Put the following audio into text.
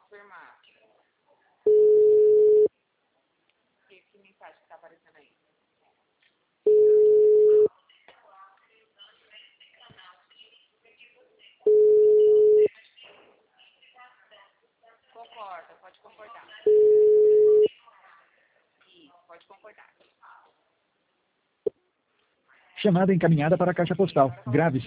confirmar. Que mensagem que tá aparecendo aí? Concorda, pode concordar. Isso, pode concordar. Chamada encaminhada para a caixa postal. Grave